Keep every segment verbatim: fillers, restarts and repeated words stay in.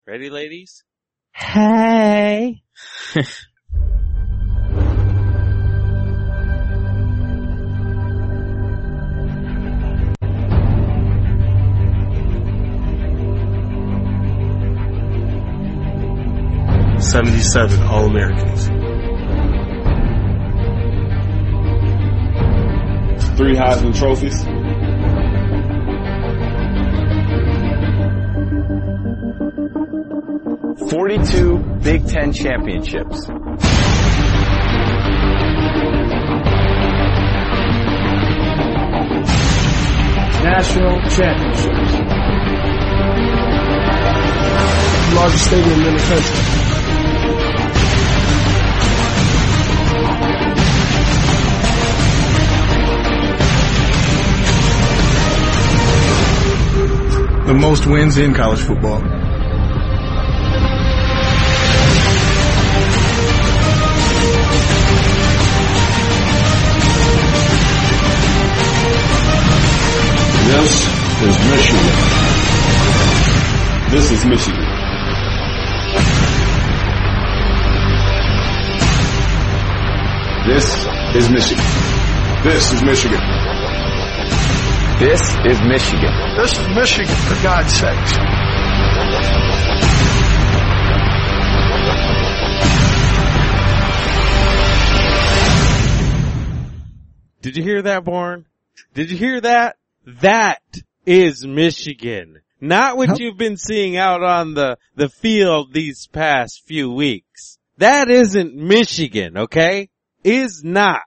Ready, ladies? Hey. seventy-seven All-Americans. Three Heisman trophies. forty-two Big Ten championships. National championships. Largest stadium in the country. The most wins in college football. This is Michigan. This is Michigan. This is Michigan. This is Michigan. This is Michigan. This is Michigan, for God's sakes. Did you hear that, Born? Did you hear that? That is Michigan. Not what you've been seeing out on the, the field these past few weeks. That isn't Michigan, okay? Is not.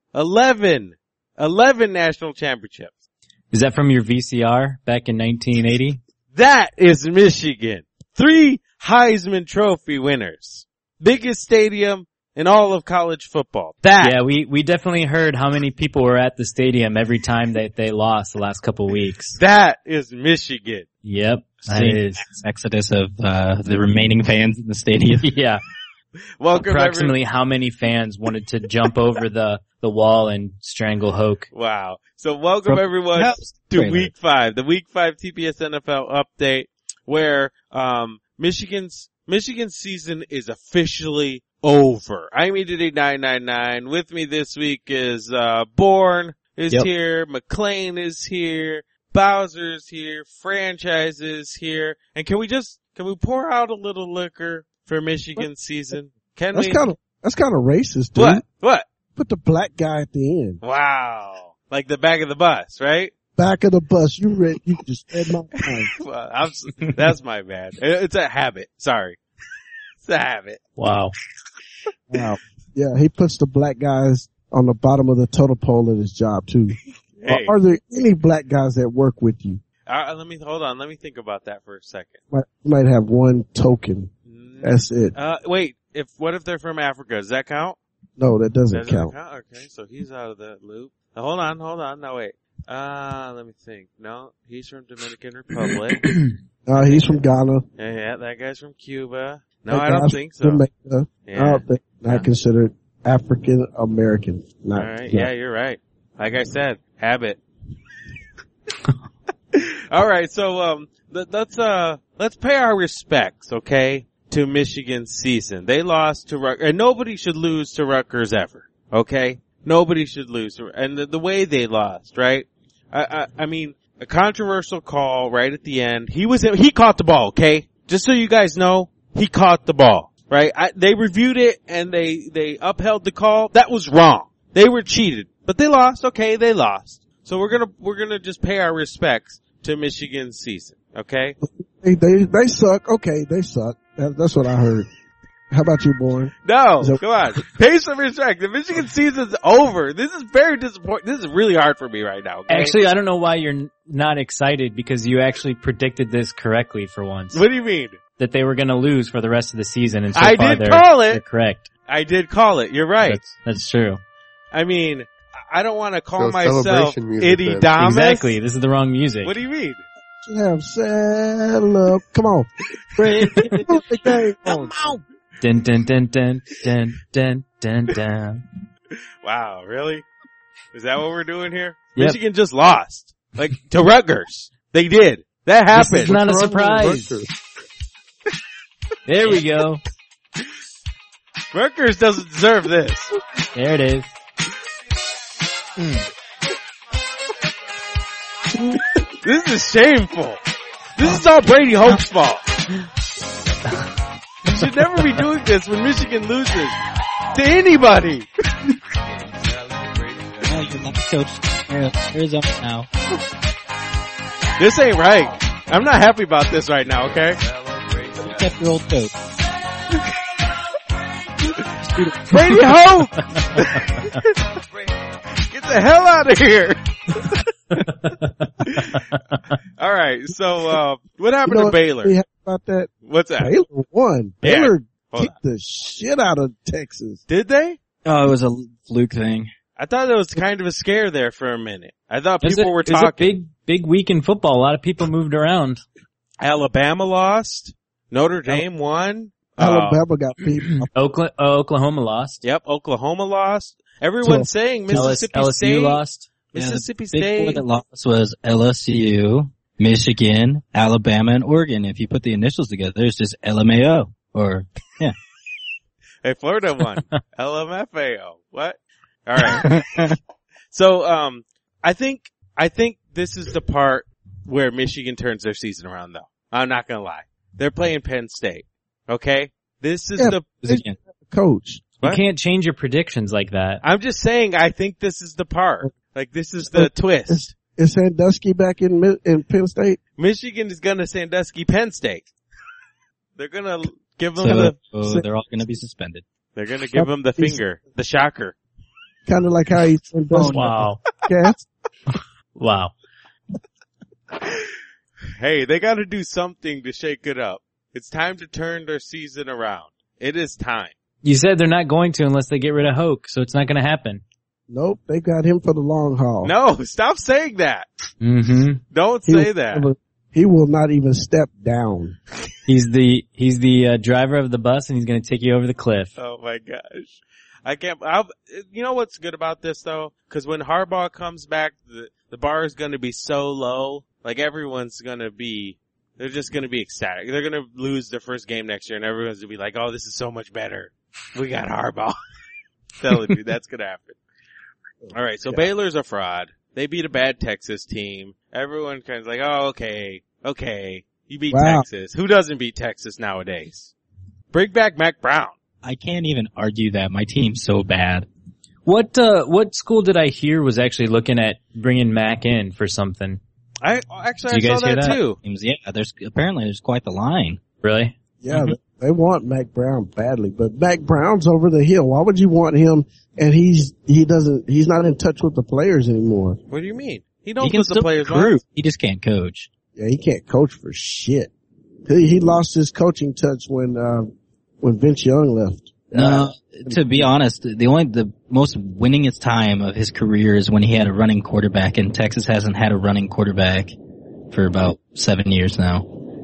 Eleven. Eleven national championships. Is that from your V C R back in nineteen eighty? That is Michigan. Three Heisman Trophy winners. Biggest stadium in all of college football. That. Yeah, we, we definitely heard how many people were at the stadium every time that they lost the last couple of weeks. That is Michigan. Yep. That Seeing is. mass exodus of uh, the remaining fans in the stadium. Yeah. Welcome Approximately every- how many fans wanted to jump over the, the wall and strangle Hoke? Wow. So welcome From- everyone No. to Wait, week five, the week five T P S N F L update where, um, Michigan's, Michigan's season is officially over. I'm E D D nine nine nine. With me this week is, uh, Bourne is Yep. here. McLean is here. Bowser's here. Franchise is here. And can we just, can we pour out a little liquor for Michigan's season? Can That's we? kind of that's kind of racist, dude. What? What? Put the black guy at the end, Wow. Like the back of the bus, right? back of the bus. You read? You just read my mind. Well, I'm, s- that's my bad. It's a habit. Sorry. It's a habit. Wow. Wow. Yeah, he puts the black guys on the bottom of the totem pole at his job too. Hey. Are, are there any black guys that work with you? Uh, let me, hold on. Let me think about that for a second. Might, might have one token. That's it. Uh, wait. If, what if they're from Africa? Does that count? No, that doesn't Does that count. count? Okay. So he's out of that loop. Now, hold on. Hold on. No, wait. Uh, let me think. No, he's from Dominican Republic. Uh, he's from Ghana. yeah, yeah, that guy's from Cuba. No, That I don't guy's think so. from Jamaica. Yeah. I don't think not Yeah. considered African American. Not, All right. not- Yeah, you're right. Like I said, habit. All right. So, um, let, let's, uh, let's pay our respects, okay, to Michigan's season. They lost to Rutgers, and nobody should lose to Rutgers ever, okay? Nobody should lose. to- And the, the way they lost, right? I, I, I mean, a controversial call right at the end. He was, he caught the ball, okay? Just so you guys know, he caught the ball, right? I, they reviewed it and they, they upheld the call. That was wrong. They were cheated, but they lost. Okay, they lost. So we're gonna, we're gonna just pay our respects to Michigan's season, okay? They, they, they suck. Okay, they suck. That, that's what I heard. How about you, Bourne? No, So- come on. Pay some respect. The Michigan season's over. This is very disappointing. This is really hard for me right now, okay? Actually, I don't know why you're n- not excited because you actually predicted this correctly for once. What do you mean? That they were going to lose for the rest of the season, and so I far did they're, call it. they're correct. I did call it. You're right. That's, that's true. I mean, I don't want to call So myself celebration music Itty then. Damas. Exactly. This is the wrong music. What do you mean? Should have saddle up. Come on. Bring the game on. Dun dun dun dun dun dun dun dun. Wow, really? Is that what we're doing here? Yep. Michigan just lost. Like, to Rutgers. They did. That This happened. is not a What's wrong with surprise. Rutgers? There we go. Rutgers doesn't deserve this. There it is. This is shameful. This is all Brady Hoke's fault. You should never be doing this when Michigan loses to anybody. No, you're not coach. Arizona now. This ain't right. I'm not happy about this right now, okay? You kept your old coach. Brady Hoke! Get the hell out of here! All right, so uh what happened You know to Baylor? what about that? What's that? Baylor won. Yeah. Baylor Hold kicked the shit out of Texas. Did they? Oh, it was a fluke thing. I thought there was kind of a scare there for a minute. I thought It was people a- were it was a talking. big, big week in football. A lot of people moved around. Alabama lost. Notre Dame won. Uh, Alabama got beat. Oklahoma, uh, Oklahoma lost. Yep, Oklahoma lost. Everyone's So- saying L S- Mississippi L S U State. lost. Mississippi Big four State. that lost was L S U, Michigan, Alabama, and Oregon. If you put the initials together, it's just L M A O. Or, yeah. Hey, Florida won. L M F A O. What? All right. So, um, I think, I think this is the part where Michigan turns their season around though. I'm not gonna lie. They're playing Penn State. Okay? This is Yeah. the, Michigan. Coach. You What? can't change your predictions like that. I'm just saying I think this is the part. Like this is the twist. Is, is Sandusky back in Mi- in Penn State? Michigan is gonna Sandusky Penn State. They're gonna give them So, the, oh, they're all going to be suspended. they're gonna give them the finger, the shocker. Kind of like how he Sandusky. Wow. Cats. Wow. Hey, they gotta do something to shake it up. It's time to turn their season around. It is time. You said they're not going to unless they get rid of Hoke, so it's not going to happen. Nope, they got him for the long haul. No, stop saying that. Mm-hmm. Don't He say will that. never- He will not even step down. He's the he's the uh, driver of the bus, and he's going to take you over the cliff. Oh my gosh. I can't, I'll, you know what's good about this though? Cause when Harbaugh comes back, the, the bar is gonna be so low, like everyone's gonna be, they're just gonna be ecstatic. They're gonna lose their first game next year and everyone's gonna be like, oh, this is so much better. We got Harbaugh. Telling you, that's gonna happen. Alright, so Yeah. Baylor's a fraud. They beat a bad Texas team. Everyone kind of like, oh, okay, okay. You beat Wow. Texas. Who doesn't beat Texas nowadays? Bring back Mac Brown. I can't even argue that. My team's so bad. What uh what school did I hear was actually looking at bringing Mac in for something? I actually Did you I guys saw hear that, that? too. Teams, yeah, there's, apparently there's quite the line. Really? Yeah, they, they want Mac Brown badly, but Mac Brown's over the hill. Why would you want him? And he's he doesn't he's not in touch with the players anymore. What do you mean? He knows He can what the still players recruit. want. He just can't coach. Yeah, he can't coach for shit. He, he lost his coaching touch when uh, when Vince Young left. No, to be honest, the only, the most winningest time of his career is when he had a running quarterback, and Texas hasn't had a running quarterback for about seven years now.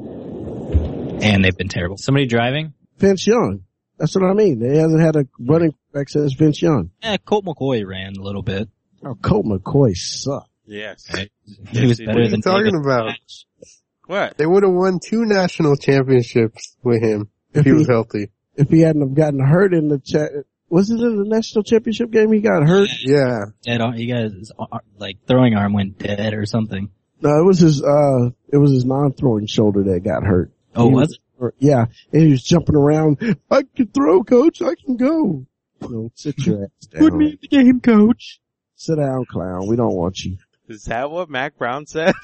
And they've been terrible. Somebody driving? Vince Young. That's what I mean. They hasn't had a running back since Vince Young. Yeah, Colt McCoy ran a little bit. Oh, Colt McCoy sucked. Yes. He was he better did. than What are you David talking about? Patch. What? They would have won two national championships with him if he was healthy. If he hadn't have gotten hurt in the cha- was it in the national championship game he got hurt? Yeah. Dead arm, he got his ar- like throwing arm went dead or something. No, it was his uh it was his non-throwing shoulder that got hurt. Oh, He was it? or- yeah, and he was jumping around. I can throw, coach. I can go. No, sit your ass down. Put me in the game, coach. Sit down, clown. We don't want you, Is that what Mac Brown said?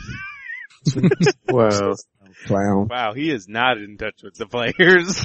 Wow. clown. Wow, he is not in touch with the players.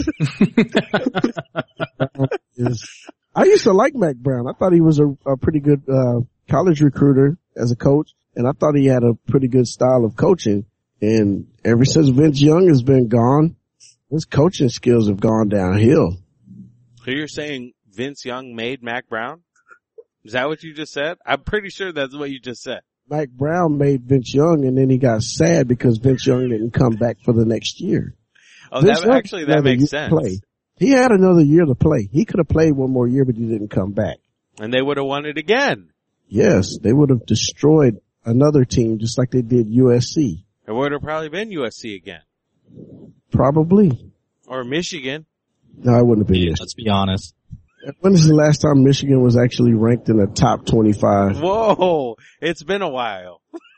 Is I used to like Mac Brown. I thought he was a, a pretty good uh college recruiter as a coach, and I thought he had a pretty good style of coaching. And ever since Vince Young has been gone, his coaching skills have gone downhill. So you're saying Vince Young made Mac Brown? Is that what you just said? I'm pretty sure that's what you just said. Mac Brown made Vince Young, and then he got sad because Vince Young didn't come back for the next year. Oh, Vince that Young actually had that another year makes to sense. play. He had another year to play. He could have played one more year, but he didn't come back. And they would have won it again. Yes, they would have destroyed another team just like they did U S C. It would have probably been U S C again. Probably. Or Michigan. No, I wouldn't have been Yeah, Michigan. let's be honest. When is the last time Michigan was actually ranked in the top twenty-five? Whoa, it's been a while.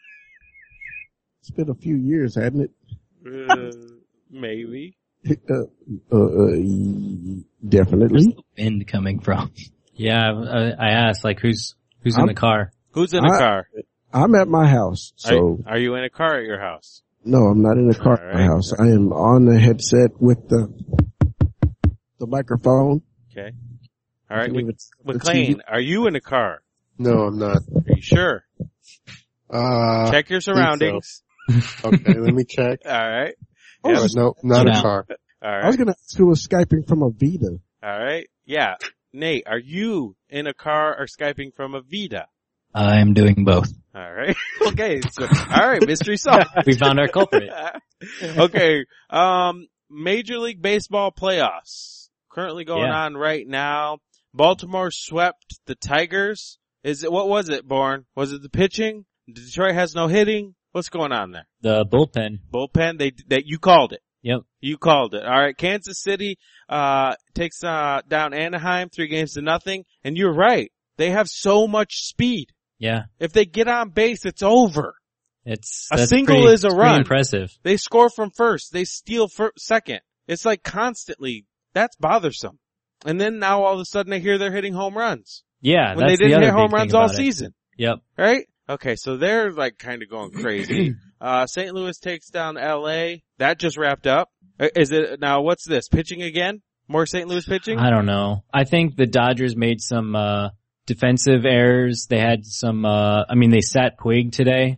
It's been a few years, hasn't it? Uh, maybe. Uh, uh, uh, definitely. Wind coming from. Yeah, I, I asked, like, who's, who's in I'm- the car? Who's in the I- car? I'm at my house, so Are, are you in a car at your house? no, I'm not in the car All at my right. house. I am on the headset with the the microphone. Okay. All right. I believe Mc- it's the McLean, T V. are you in a car? No, I'm not. Are you sure? Uh, Check your surroundings. okay, let me check. All right. Oh, Yeah. Uh, no, not a No. car. All I was right. gonna ask who was Skyping from a Vita. All right. Yeah. Nate, are you in a car or Skyping from a Vita? I'm doing both. All right. Okay. So, all right. Mystery solved. We found our culprit. Okay. Um, Major League Baseball playoffs currently going Yeah. on right now. Baltimore swept the Tigers. Is it, what was it, Born? Was it the pitching? Detroit has no hitting. What's going on there? The bullpen. Bullpen. They, that you called it. Yep. You called it. All right. Kansas City, uh, takes, uh, down Anaheim three games to nothing. And you're right. They have so much speed. Yeah. If they get on base, it's over. It's, A that's single pretty- is a it's pretty run. impressive. They score from first. They steal for second. It's like constantly. That's bothersome. And then now all of a sudden I hear they're hitting home runs. Yeah, When they that's the didn't other hit home big runs thing all about it. season. Yep. Right? Okay, so they're like kind of going crazy. uh, Saint Louis takes down L A. That just wrapped up. Uh, Is it, now what's this? Pitching again? More Saint Louis pitching? I don't know. I think the Dodgers made some, uh, defensive errors. They had some, uh, I mean, they sat Puig today.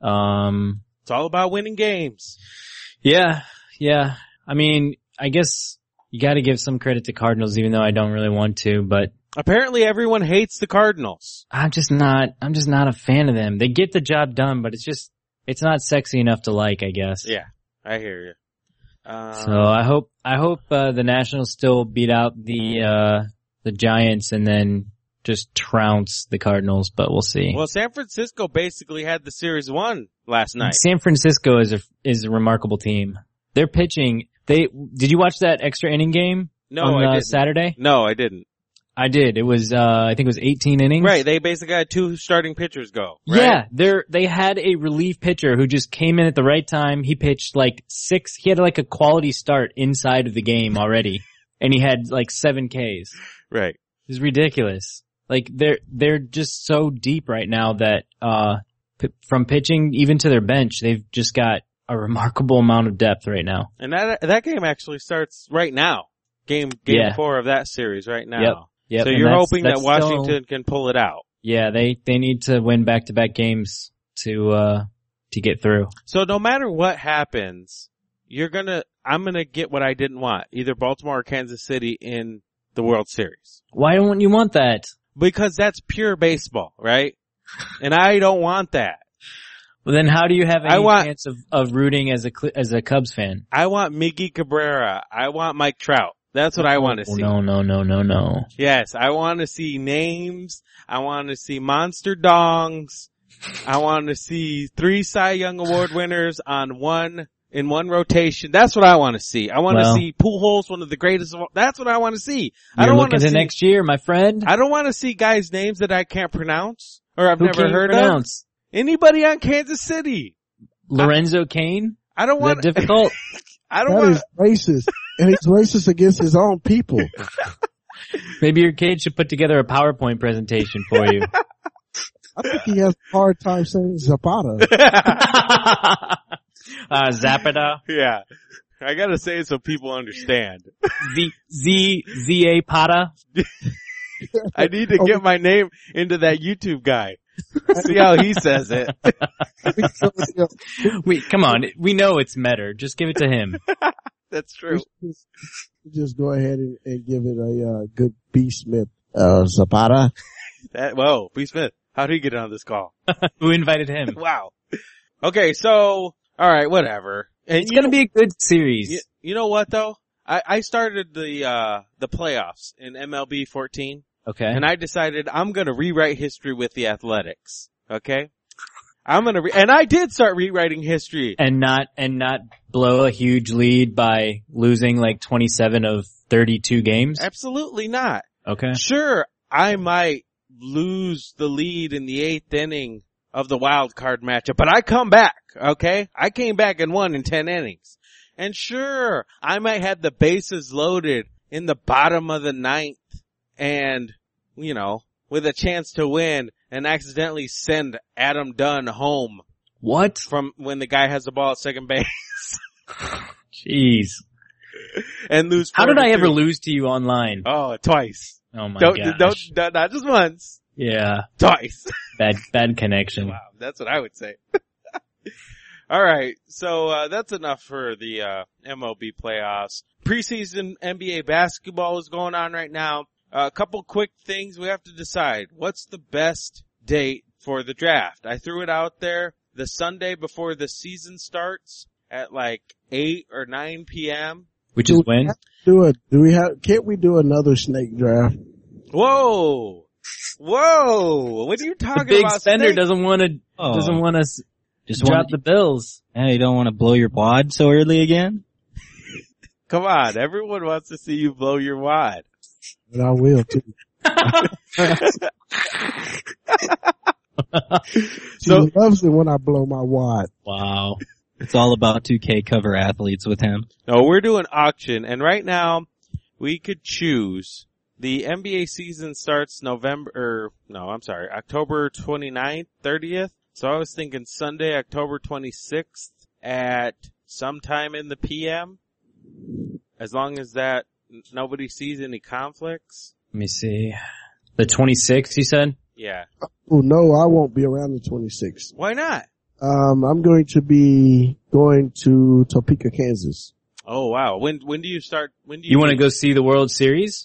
Um, It's all about winning games. yeah, yeah. I mean, I guess you gotta give some credit to Cardinals, even though I don't really want to, but Apparently everyone hates the Cardinals. I'm just not, I'm just not a fan of them. They get the job done, but it's just, it's not sexy enough to like, I guess. Yeah, I hear you. Uh, So I hope, I hope, uh, the Nationals still beat out the, uh, the Giants and then just trounce the Cardinals, but we'll see. well, San Francisco basically had the series won last night. San Francisco is a, is a remarkable team. They're pitching, they, did you watch that extra inning game No, on I uh, didn't. Saturday? No, I didn't. I did. It was, uh, I think it was eighteen innings. Right, they basically had two starting pitchers go. Right? Yeah, they're, they had a relief pitcher who just came in at the right time. He pitched like six, he had like a quality start inside of the game already. And he had like seven Ks. Right. It was ridiculous. Like they're, they're just so deep right now that, uh, p- from pitching even to their bench, they've just got a remarkable amount of depth right now. And that that game actually starts right now. Game game Yeah. four of that series right now. Yep. Yep. So and you're that's- hoping that that's still- Washington can pull it out. yeah, they, they need to win back to back games to, uh, to get through. So no matter what happens, you're gonna, I'm gonna get what I didn't want. Either Baltimore or Kansas City in the World Series. Why don't you want that? Because that's pure baseball, right? And I don't want that. Well, then how do you have any I want- chance of, of rooting as a, Cl- as a Cubs fan? I want Miggy Cabrera. I want Mike Trout. That's what I want to Oh, see. no, no, no, no, no. Yes, I want to see names. I want to see monster dongs. I want to see three Cy Young Award winners on one, in one rotation. That's what I want to see. I want to Well- see Pujols, one of the greatest of all. That's what I want to see. I You're don't want looking to to see, next year, my friend. I don't want to see guys' names that I can't pronounce or I've Who never can't you heard pronounce? of. Anybody on Kansas City. Lorenzo Kane? I don't Is want, that difficult? I don't That want, is racist. And he's racist against his own people. Maybe your kid should put together a PowerPoint presentation for you. I think he has a hard time saying Zapata. uh, Zapata? yeah. I gotta say it so people understand. Z, Z, Z A Pata? I need to get my name into that YouTube guy. See how he says it. We, come on. We know it's Metter. Just give it to him. That's true. Just, just go ahead and, and give it a uh, good B. Smith. Uh, Zapata. That, whoa, B. Smith. How did he get on this call? Who invited him? Wow. Okay, so, alright, whatever. And It's you gonna know, be a good series. you, you know what though? I, I started the, uh, the playoffs in M L B fourteen. Okay. And I decided I'm gonna rewrite history with the Athletics. Okay? I'm gonna, re- and I did start rewriting history. And not, and not blow a huge lead by losing like twenty-seven of thirty-two games? Absolutely not. Okay. Sure, I might lose the lead in the eighth inning of the wild card matchup, but I come back, okay? I came back and won in ten innings. And sure, I might have the bases loaded in the bottom of the ninth and, you know, with a chance to win and accidentally send Adam Dunn home. What? From when the guy has the ball at second base. Jeez. And lose. How did I four to ever three. lose to you online? Oh, twice. Oh my don't, gosh. Don't, not just once. Yeah. Twice. Bad, bad connection. Wow, that's what I would say. All right, so uh that's enough for the uh M L B playoffs. Preseason N B A basketball is going on right now. Uh, a couple quick things we have to decide. What's the best date for the draft? I threw it out there the Sunday before the season starts at like eight or nine p.m. Which is Do when? we have to Do it. Do we have? Can't we do another snake draft? Whoa! Whoa! What are you The talking big about? spender Snake? doesn't want to, Oh. doesn't want to Just drop want the bills. Yeah, you don't want to blow your wad so early again? Come on, everyone wants to see you blow your wad. But I will too. She So- loves it when I blow my wad. Wow. It's all about two K cover athletes with him. No, we're doing auction, and right now we could choose. The N B A season starts November, or, no, I'm sorry, October twenty-ninth, thirtieth. So I was thinking Sunday, October twenty-sixth at sometime in the P M. As long as that n- nobody sees any conflicts. Let me see. The twenty-sixth, you said? Yeah. Oh no, I won't be around the twenty-sixth. Why not? Um, I'm going to be going to Topeka, Kansas. Oh wow. When, when do you start, when do you? You want to go see the World Series?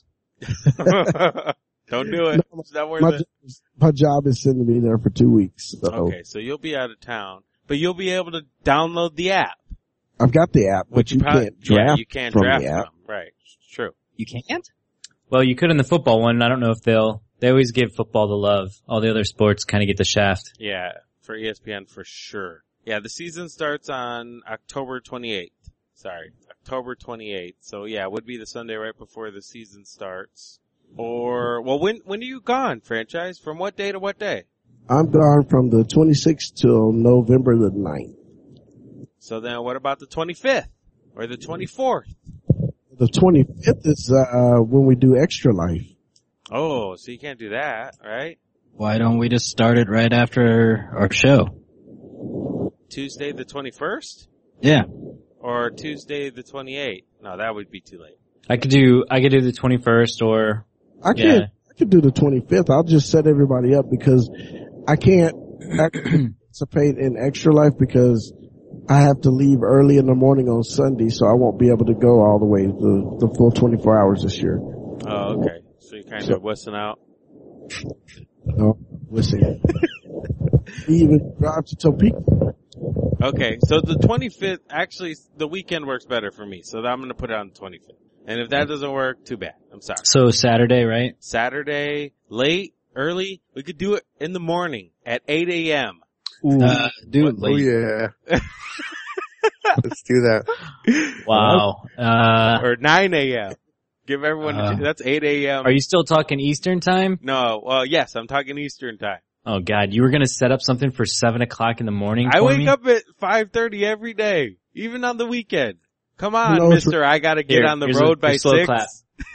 Don't do it. No, It's not worth My, it. my job is sending me there for two weeks. So Okay, so you'll be out of town, but you'll be able to download the app. I've got the app, but Which you probably- can't draft yeah, you can't from draft the app. from. Right. It's true. You can't? Well, you could in the football one. I don't know if they'll, they always give football the love. All the other sports kind of get the shaft. Yeah, for E S P N for sure. Yeah, the season starts on October twenty-eighth. Sorry, October twenty-eighth. So yeah, it would be the Sunday right before the season starts. Or, well, when, when are you gone, franchise? From what day to what day? I'm gone from the twenty-sixth till November the ninth. So then what about the twenty-fifth? Or the twenty-fourth? The twenty-fifth is, uh, when we do Extra Life. Oh, so you can't do that, right? Why don't we just start it right after our show? Tuesday the twenty-first? Yeah. Or Tuesday the twenty-eighth? No, that would be too late. I could do, I could do the twenty-first or, I Yeah. can't, I could do the twenty-fifth. I'll just set everybody up because I can't participate in Extra Life because I have to leave early in the morning on Sunday, so I won't be able to go all the way the, the full twenty-four hours this year. Oh, okay. So you kind of wussing out. No, listen. Even drive to Topeka. Okay, so the twenty-fifth, actually, the weekend works better for me, so I'm gonna put it on the twenty-fifth. And if that doesn't work, too bad. I'm sorry. so Saturday, right? Saturday, late, early, we could do it in the morning at eight a.m. Uh, do it Oh late. yeah. Let's do that. Wow. Uh, Or nine a.m. Give everyone, Uh, a, that's eight a.m. are you still talking Eastern time? No, well, yes, I'm talking Eastern time. Oh God, you were gonna set up something for seven o'clock in the morning I for wake me? up at five thirty every day, even on the weekend. Come on, No, it's- mister, I gotta get Here, on the here's a- road by a slow six. clap.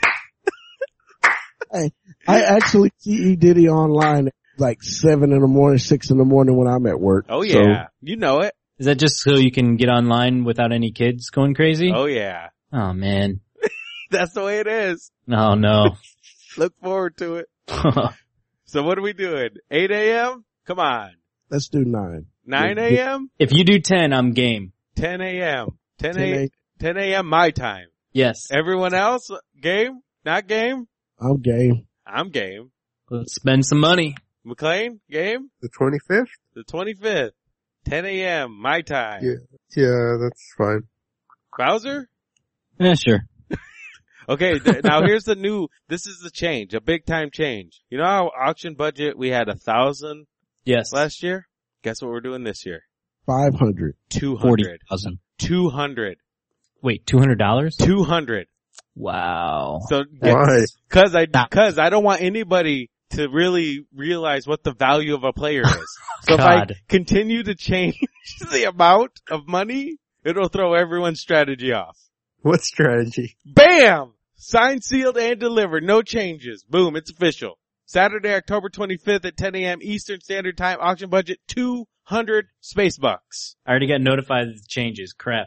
I actually see E. Diddy online at like seven in the morning, six in the morning when I'm at work. Oh So, yeah, you know it. Is that just so you can get online without any kids going crazy? Oh yeah. Oh man. That's the way it is. Oh no. Look forward to it. So what are we doing? eight a.m.? Come on. let's do nine. nine a.m.? If you do ten, I'm game. ten a.m. ten ten a.m. ten a.m. my time. Yes. Everyone else, game? Not game? I'm game. I'm game. Let's spend some money. McLean, game? The twenty-fifth? The twenty-fifth. ten a.m. my time. Yeah. Yeah, that's fine. Bowser? Yeah, sure. Okay, th- now here's the new, this is the change, a big time change. You know how auction budget we had a thousand Yes. last year? Guess what we're doing this year? five hundred. two Forty hundred. thousand. two hundred. Wait, two hundred dollars? two hundred. Wow. So, Why? cause I, cause I don't want anybody to really realize what the value of a player is. So if I God. continue to change the amount of money, it'll throw everyone's strategy off. What strategy? Bam! Signed, sealed, and delivered. No changes. Boom, it's official. Saturday, October twenty-fifth at ten a.m. Eastern Standard Time. Auction budget two hundred space bucks. I already got notified of the changes. Crap.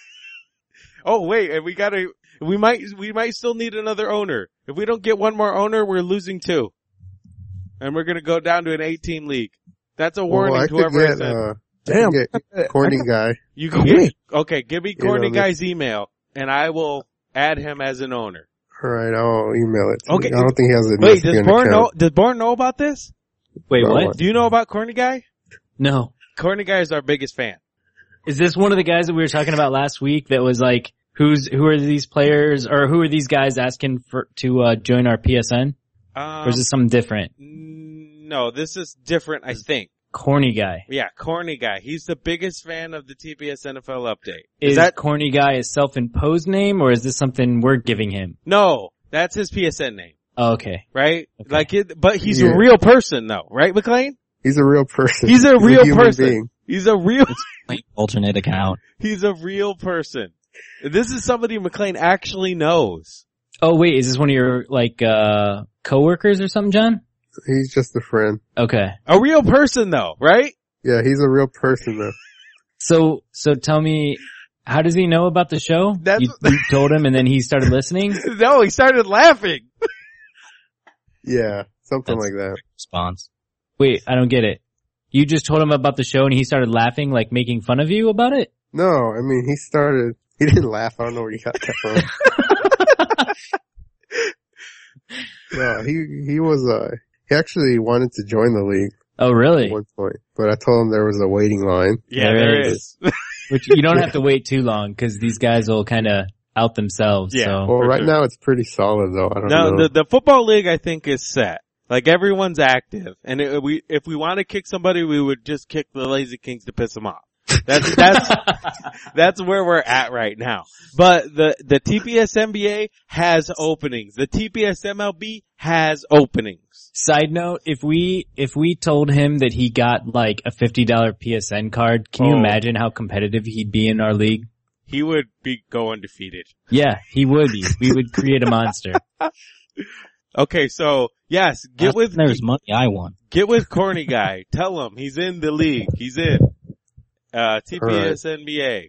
Oh wait, and we gotta, we might, we might still need another owner. If we don't get one more owner, we're losing two. And we're gonna go down to an eight-team league. That's a warning Well, I to whoever could I get, said. uh, Damn. I could get corny guy. You can get, okay, give me You know, Corny this- Guy's email, and I will add him as an owner. All right, I'll email it. To Okay. you. I don't think he has a Wait, does Michigan Born know, account. does Born know about this? Wait, About what? what? Do you know about Corny Guy? No. Corny Guy is our biggest fan. Is this one of the guys that we were talking about last week that was like, who's, who are these players, or who are these guys asking for, to, uh, join our P S N? Um, Or is this something different? no, this is different, I think. Corny guy. Yeah, Corny Guy. He's the biggest fan of the T P S N F L update. Is, Is that, Corny guy a self-imposed name, or is this something we're giving him? no, that's his P S N name, Oh, okay. right? Okay. Like it, but he's Yeah. a real person though, right, McLean? He's a real person. He's a real human person. being. He's a real, Alternate account. he's a real person. This is somebody McLean actually knows. Oh wait, is this one of your, like, uh, coworkers or something, John? He's just a friend. Okay. A real person though, right? Yeah, he's a real person though. So, so tell me, how does he know about the show? That's- you, you told him and then he started listening? No, he started laughing. Yeah, something That's- like that. Response. Wait, I don't get it. You just told him about the show and he started laughing, like making fun of you about it? No, I mean, he started, he didn't laugh. I don't know where he got that from. No, he, he was, uh, he actually wanted to join the league Oh, at really? one point, but I told him there was a waiting line. Yeah, There there is. is. Which you don't have to wait too long because these guys will kind of out themselves. Yeah. So. Well, For right sure. now it's pretty solid though. I don't No, know. the the football league I think is set. Like everyone's active, and it, we if we want to kick somebody, we would just kick the Lazy Kings to piss them off. That's that's that's where we're at right now. But the the T P S N B A has openings. The T P S M L B has openings. Side note, if we, if we told him that he got like a fifty dollars P S N card, can you Oh. imagine how competitive he'd be in our league? He would be go undefeated. Yeah, he would be. We would create a monster. Okay, so yes, get Last with time there was money I won. get with Corny Guy. Tell him he's in the league. He's in. Uh, T P S N B A.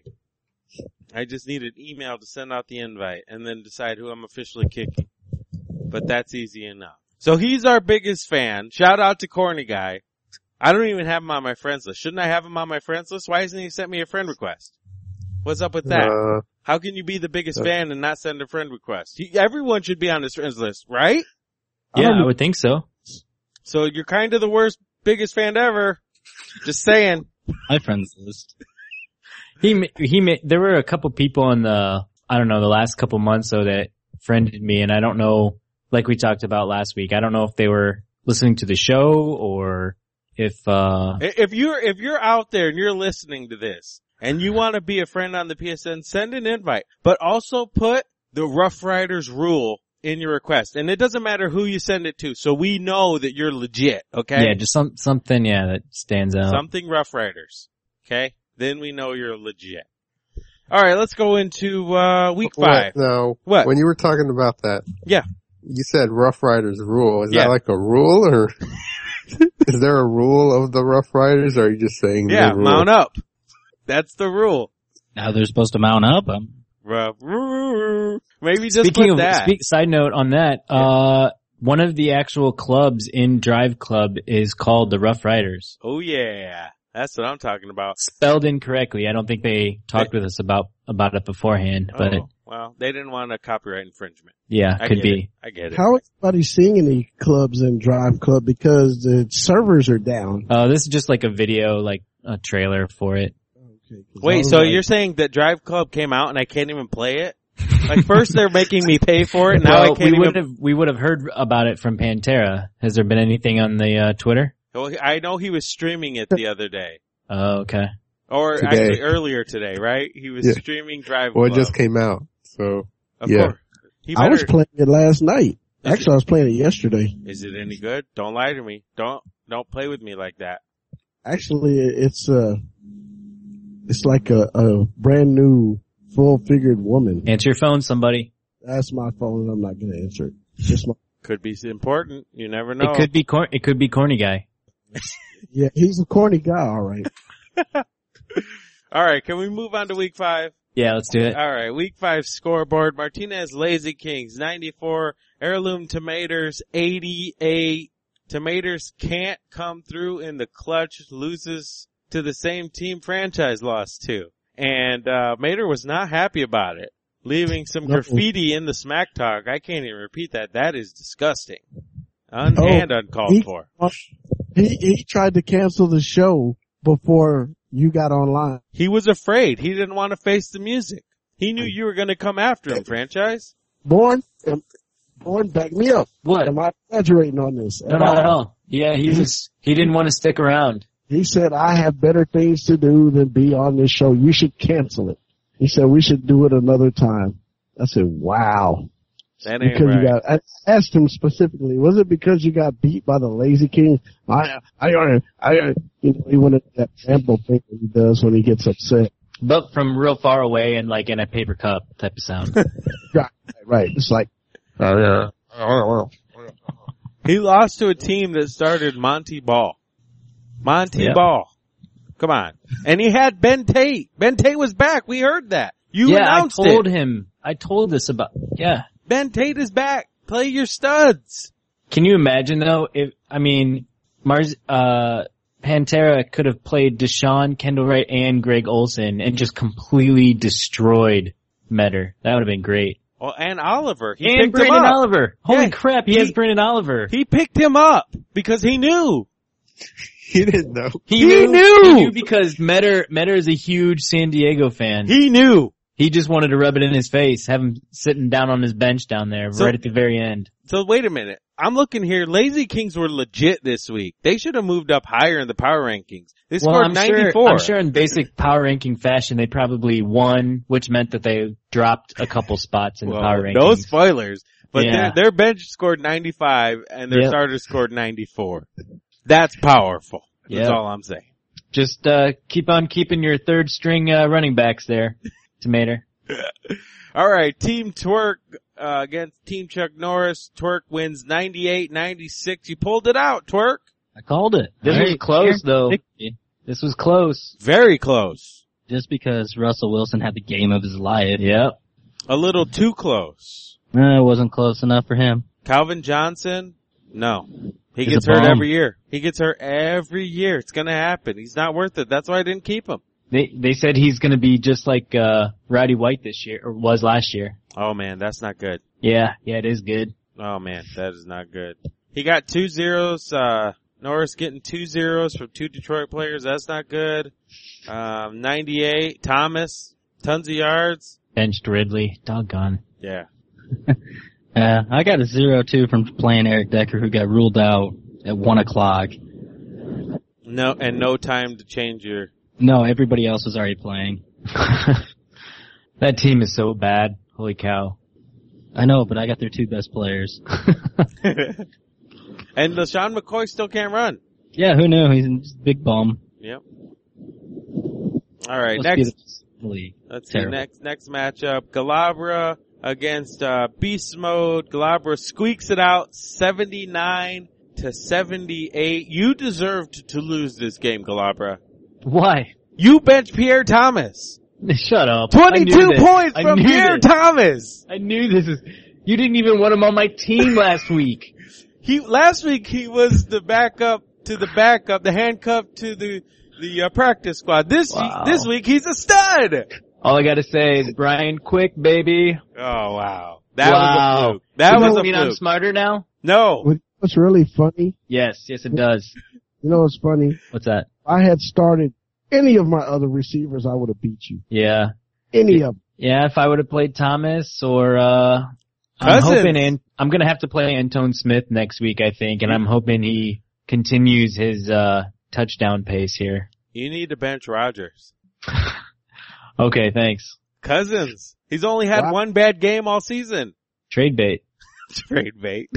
I just need an email to send out the invite and then decide who I'm officially kicking. But that's easy enough. So he's our biggest fan. Shout out to Corny Guy. I don't even have him on my friends list. Shouldn't I have him on my friends list? Why hasn't he sent me a friend request? What's up with that? Uh, How can you be the biggest uh, fan and not send a friend request? He, everyone should be on his friends list, right? Yeah, Um, I would think so. So you're kind of the worst, biggest fan ever. Just saying. My friends list. He, ma- he, ma- there were a couple people in the, I don't know, the last couple months so that friended me, and I don't know, like we talked about last week, I don't know if they were listening to the show or if, uh, If you're, if you're out there and you're listening to this and you want to be a friend on the P S N, send an invite, but also put the Rough Riders rule in your request. And it doesn't matter who you send it to, so we know that you're legit, okay? yeah, just some, something, yeah, that stands out. Something Rough Riders, okay? Then we know you're legit. Alright, let's go into, uh, week five. What? No. What? When you were talking about that. Yeah. You said Rough Riders rule. Is Yeah. that like a rule or is there a rule of the Rough Riders or are you just saying Yeah, the rule? mount up. That's the rule. Now they're supposed to mount up. Um, Rough. Maybe just Speaking put of, that. speak, side note on that, uh, one of the actual clubs in Drive Club is called the Rough Riders. Oh yeah. That's what I'm talking about. Spelled incorrectly. I don't think they talked with us about, about it beforehand, but Oh, well, they didn't want a copyright infringement. yeah, I could get be. it. I get it. How is everybody seeing any clubs in Drive Club because the servers are down? Uh, this is just like a video, like a trailer for it. Okay, 'cause I Wait, was so like, you're saying that Drive Club came out and I can't even play it? Like first they're making me pay for it, now I Well, can't we would even. have, we would have heard about it from Pantera. Has there been anything on the, uh, Twitter? Well, I know he was streaming it the other day. Oh, okay. Or Today. actually earlier today, right? He was Yeah. streaming Drive Well, it Club. just came out, so. Of yeah. course. He I was better- playing it last night. Is Actually, I was playing it yesterday. Is it any good? Don't lie to me. Don't, don't play with me like that. Actually, it's uh it's like a, a brand new full-figured woman. Answer your phone, somebody. That's my phone, and I'm not going to answer it. It's just my, Could be important. You never know. It could be cor- it could be corny guy. yeah, he's a corny guy, all right. All right. Can we move on to week five? Yeah, let's do it. All right. Week five scoreboard. Martinez Lazy Kings, ninety-four. Heirloom Tomatoes, eighty-eight. Tomatoes can't come through in the clutch, loses to the same team franchise lost to. And, uh, Mater was not happy about it, leaving some No. graffiti in the smack talk. I can't even repeat that. That is disgusting. Un- Oh, and uncalled he- for. He he tried to cancel the show before you got online. He was afraid. He didn't want to face the music. He knew you were going to come after him, franchise. Born, um, Born, back me up. What? Am I exaggerating on this? No, not at all. Yeah, he was, he didn't want to stick around. He said, I have better things to do than be on this show. You should cancel it. He said, we should do it another time. I said, wow. That ain't Because right. you got, I asked him specifically, was it because you got beat by the Lazy King? I, I, I, I you know, he wanted that sample thing that he does when he gets upset. But from real far away and like in a paper cup type of sound. Right, right. It's like, oh yeah. He lost to a team that started Monty Ball. Monty Yep. Ball. Come on. And he had Ben Tate. Ben Tate was back. We heard that. You yeah, I announced told it. him. I told this about, yeah. Ben Tate is back. Play your studs. Can you imagine though, if, I mean, Mars, uh, Pantera could have played Deshaun, Kendall Wright, and Greg Olson and just completely destroyed Metter. That would have been great. Oh, and Oliver. He and picked Brandon him up. Oliver. Holy Yeah, crap, he, he- has Brandon Oliver. He picked him up because he knew. He didn't know. He, he knew, knew. He knew because Metter, Metter is a huge San Diego fan. He knew. He just wanted to rub it in his face, have him sitting down on his bench down there So- right at the very end. So wait a minute. I'm looking here. Lazy Kings were legit this week. They should have moved up higher in the power rankings. They Well, scored I'm ninety-four. sure, I'm sure in basic power ranking fashion they probably won, which meant that they dropped a couple spots in Well, the power rankings. no spoilers. But Yeah. their, their bench scored ninety-five and their Yep. starter scored ninety-four. That's powerful. That's Yep. all I'm saying. Just, uh, keep on keeping your third string, uh, running backs there, Tomato. All right, Team Twerk uh, against Team Chuck Norris. Twerk wins ninety-eight ninety-six. You pulled it out, Twerk. I called it. This All was right, close though. here. This was close. Very close. Just because Russell Wilson had the game of his life. Yep. A little too close. Uh, it wasn't close enough for him. Calvin Johnson, no. He He's gets a hurt bum. every year. He gets hurt every year. It's gonna happen. He's not worth it. That's why I didn't keep him. They, they said he's gonna be just like, uh, Roddy White this year, or was last year. Oh man, that's not good. Yeah, yeah, it is good. Oh man, that is not good. He got two zeros, uh, Norris getting two zeros from two Detroit players. That's not good. Um, ninety-eight, Thomas, tons of yards. Benched Ridley. Doggone. Yeah. Uh, I got a zero two from playing Eric Decker, who got ruled out at one o'clock. No, and no time to change your, No, everybody else was already playing. That team is so bad. Holy cow. I know, but I got their two best players. and LaShawn McCoy still can't run. Yeah, who knew? He's a big bum. Yep. All right, Must be next, the league. let's see, Terrible. next, next matchup, Galabra against, uh, Beast Mode. Galabra squeaks it out seventy-nine to seventy-eight. You deserved to lose this game, Galabra. Why? You bench Pierre Thomas. Shut up. twenty-two I knew this. points I from knew Pierre this. Thomas. I knew this is, you didn't even want him on my team last week. He, last week he was the backup to the backup, the handcuff to the, the uh, practice squad. This, Wow. this week he's a stud. All I gotta say is Brian Quick, baby. Oh wow. That wow. was a fluke. That Does was that a mean I'm fluke. smarter now? No. What's really funny, Yes, yes it does. you know what's funny? What's that? If I had started any of my other receivers, I would have beat you. Yeah. Any of them. Yeah, if I would have played Thomas or, uh, I'm Cousins. hoping and I'm gonna have to play Antone Smith next week, I think, and I'm hoping he continues his uh touchdown pace here. You need to bench Rodgers. Okay, thanks. Cousins. He's only had Wow. one bad game all season. Trade bait. Trade bait.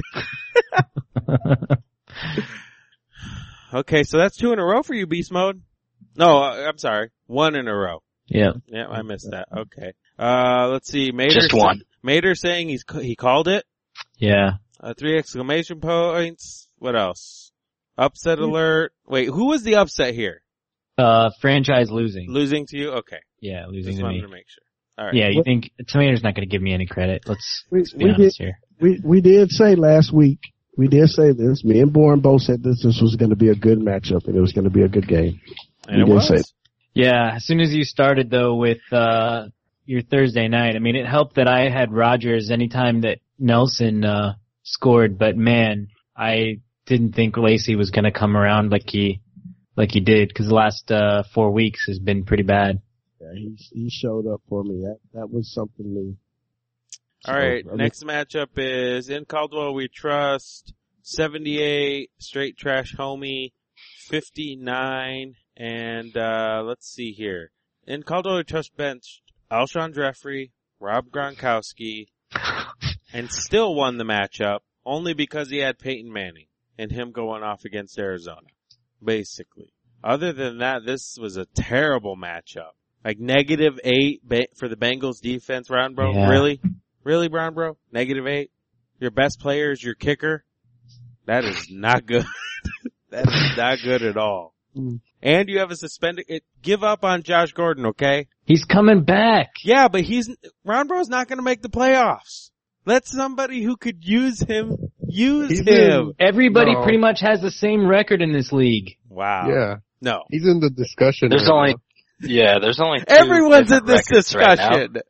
Okay, so that's two in a row for you, Beast Mode. No, uh, I'm sorry. One in a row. Yeah. Yeah, I missed that. Okay. Uh, let's see. Mater Just one. Mater saying he's, he called it. Yeah. Uh, three exclamation points. What else? Upset alert. Wait, who was the upset here? Uh, franchise losing. Losing to you? Okay. Yeah, losing Just to wanted me. to make sure. All right. Yeah, you think Tomato's not going to give me any credit? Let's, We, let's be we honest did, here. we, we did say last week, we did say this, me and Bourne both said this, this was going to be a good matchup and it was going to be a good game. And we it did say was. Yeah, as soon as you started though with, uh, your Thursday night, I mean, it helped that I had Rodgers anytime that Nelson, uh, scored, but man, I didn't think Lacey was going to come around like he, like he did, because the last, uh, four weeks has been pretty bad. Yeah, he, he showed up for me. That, that was something new. All So, right. I mean- Next matchup is in Caldwell we trust seventy-eight, straight trash homie, fifty-nine, and, uh, let's see here. In Caldwell we trust benched Alshon Jeffrey, Rob Gronkowski, and still won the matchup only because he had Peyton Manning and him going off against Arizona, basically. Other than that, this was a terrible matchup. Like negative eight ba- for the Bengals defense, Brown Bro. Yeah. Really? Really, Brown Bro? Negative eight? Your best player is your kicker? That is not good. That is not good at all. Mm. And you have a suspended, it, give up on Josh Gordon, okay? He's coming back. Yeah, but he's, Brown Bro's not gonna make the playoffs. Let somebody who could use him, use He's him. Everybody No. pretty much has the same record in this league. Wow. Yeah. No. He's in the discussion. There's right only, now. yeah, there's only two Everyone's in different this records right now. discussion.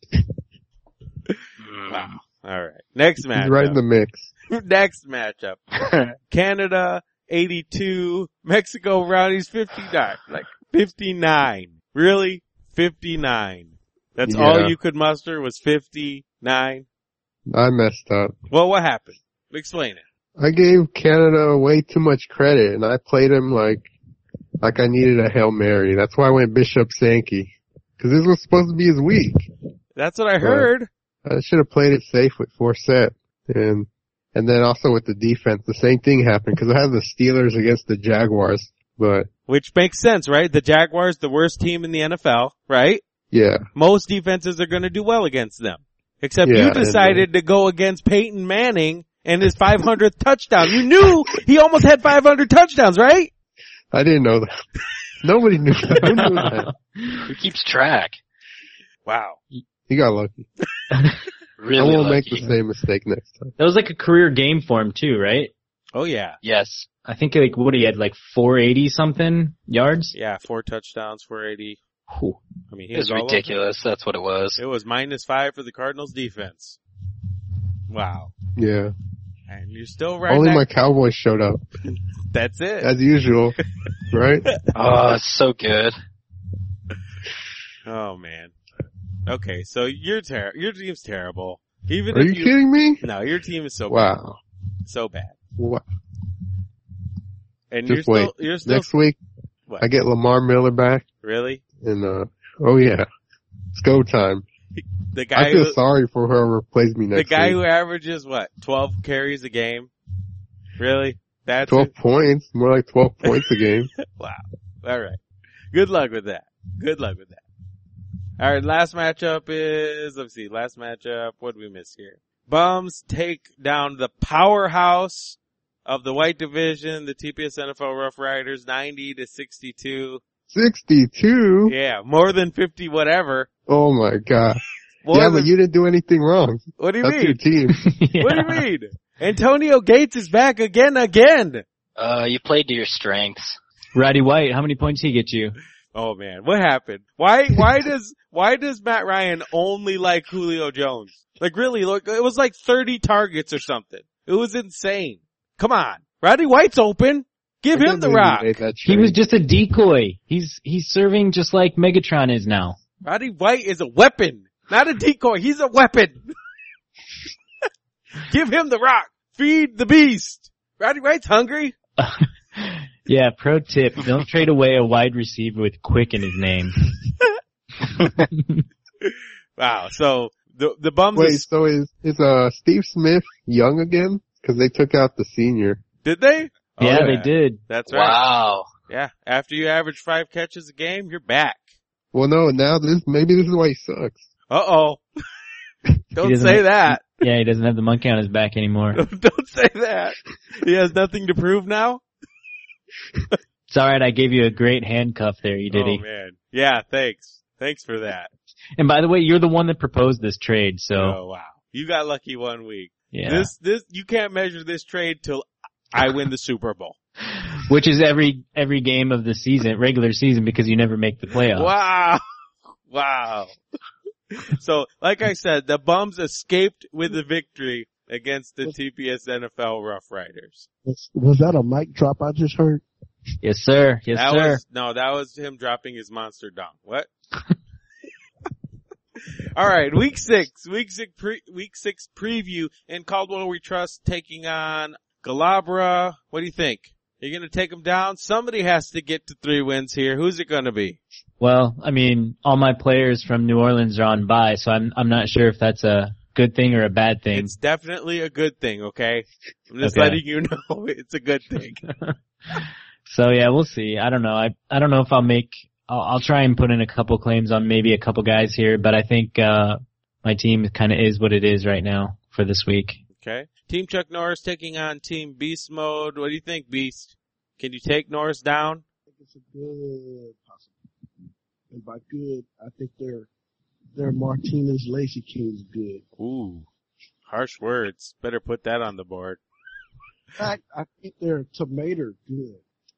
Mm. Wow. Alright. Next He's matchup. right in the mix. Next matchup. Canada, eighty-two. Mexico Rowdies, fifty-nine. Like, fifty-nine. Really? fifty-nine. That's Yeah. all you could muster was fifty-nine? I messed up. Well, what happened? Explain it. I gave Canada way too much credit, and I played him like like I needed a Hail Mary. That's why I went Bishop Sankey, because this was supposed to be his week. That's what I heard. I should have played it safe with Forsett, and and then also with the defense, the same thing happened because I have the Steelers against the Jaguars, but Which makes sense, right? The Jaguars, the worst team in the N F L, right? yeah, Most defenses are going to do well against them. Except Yeah, you and, uh, decided to go against Peyton Manning and his five hundredth touchdown. You knew he almost had five hundred touchdowns, right? I didn't know that. Nobody knew that. Who knew that? Who keeps track? Wow. He got lucky. Really I won't lucky. make the same mistake next time. That was like a career game for him too, right? Oh yeah. Yes. I think like what he had like four eighty something yards. Yeah, four touchdowns, four eighty. Whew. I mean, he It was all over. ridiculous. That's what it was. It was minus five for the Cardinals defense. Wow. Yeah. And you're still right. Only back- my Cowboys showed up, That's it. as usual, right? Oh, it's so good. Oh man. Okay, so your ter- your team's terrible. Even Are if you kidding me? No, your team is so Wow. bad. So bad. Wow. And Just you're wait. still you're still Next week, what? I get Lamar Miller back, Really? and uh, oh yeah, it's go time. The guy I feel who, sorry for whoever plays me the next guy week. who averages what? twelve carries a game? Really? That's Twelve it? points, more like twelve points a game. Wow. All right. Good luck with that. Good luck with that. All right. Last matchup is, let's see, last matchup. What did we miss here? Bums take down the powerhouse of the white division, the T P S N F L Rough Riders, ninety to sixty-two. Sixty-two. Yeah. More than fifty whatever. Oh my god. More yeah, than, but you didn't do anything wrong. what do you That's your mean? team. What do you mean? Antonio Gates is back again, again. Uh, you played to your strengths. Roddy White, how many points he get you? Oh man, what happened? Why, why does, why does Matt Ryan only like Julio Jones? Like really, look, it was like thirty targets or something. It was insane. Come on. Roddy White's open. Give I him can't the believe you rock. made that He was trade. just a decoy. He's he's serving just like Megatron is now. Roddy White is a weapon, not a decoy. He's a weapon. Give him the rock. Feed the beast. Roddy White's hungry. Yeah, pro tip, don't trade away a wide receiver with Quick in his name. Wow. So the the bums. Wait, is- so is is uh Steve Smith young again? Because they took out the senior. did they? Oh, Yeah, they did. That's right. Wow. Yeah. After you average five catches a game, you're back. Well, no, now this maybe this is why he sucks. Uh oh. Don't doesn't say have- that. Yeah, he doesn't have the monkey on his back anymore. Don't say that. He has nothing to prove now. It's alright, I gave you a great handcuff there, you Oh diddy. man. Yeah. Thanks. Thanks for that. And by the way, you're the one that proposed this trade, so, Oh wow. You got lucky one week. yeah. This this you can't measure this trade till I win the Super Bowl. Which is every, every game of the season, regular season, because you never make the playoffs. Wow. Wow. So, like I said, the bums escaped with the victory against the T P S N F L Rough Riders. Was, was that a mic drop I just heard? Yes, sir. Yes, that sir. was, no, that was him dropping his monster dong. What? All right, week six, week six, pre, week six preview, and Caldwell We Trust taking on Galabra. What do you think? You're gonna take them down? Somebody has to get to three wins here. Who's it gonna be? Well, I mean, all my players from New Orleans are on bye, so I'm I'm not sure if that's a good thing or a bad thing. It's definitely a good thing, okay? I'm just Okay. letting you know it's a good thing. So yeah, we'll see. I don't know. I I don't know if I'll make. I'll, I'll try and put in a couple claims on maybe a couple guys here, but I think uh my team kind of is what it is right now for this week. Okay. Team Chuck Norris taking on Team Beast Mode. What do you think, Beast? Can you take Norris down? I think it's a good possibility. And by good, I think they're, they're Martinez Lazy Kings good. Ooh, harsh words. Better put that on the board. In fact, I think they're tomato good.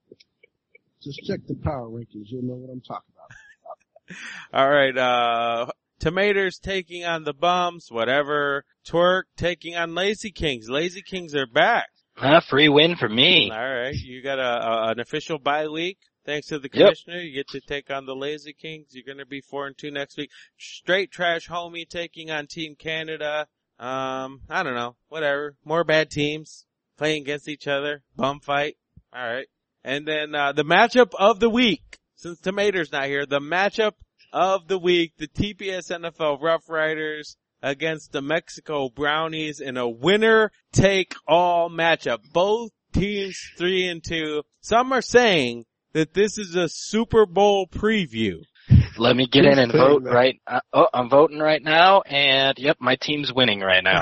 Just check the power rankings. You'll know what I'm talking about. All right, uh, Tomatoes taking on the Bums, whatever. Twerk taking on Lazy Kings. Lazy Kings are back. Ah, free win for me. All right, you got a, a an official bye week. Thanks to the Yep. commissioner, you get to take on the Lazy Kings. You're going to be four and two next week. Straight Trash Homie taking on Team Canada. Um, I don't know, whatever. More bad teams playing against each other. Bum fight. All right. And then uh the matchup of the week, since Tomato's not here, the matchup of the week, the T P S N F L Rough Riders against the Mexico Brownies in a winner-take-all matchup. Both teams three and two. Some are saying that this is a Super Bowl preview. Let me get Who's in and saying vote that? right. Uh, oh, I'm voting right now, and yep, my team's winning right now.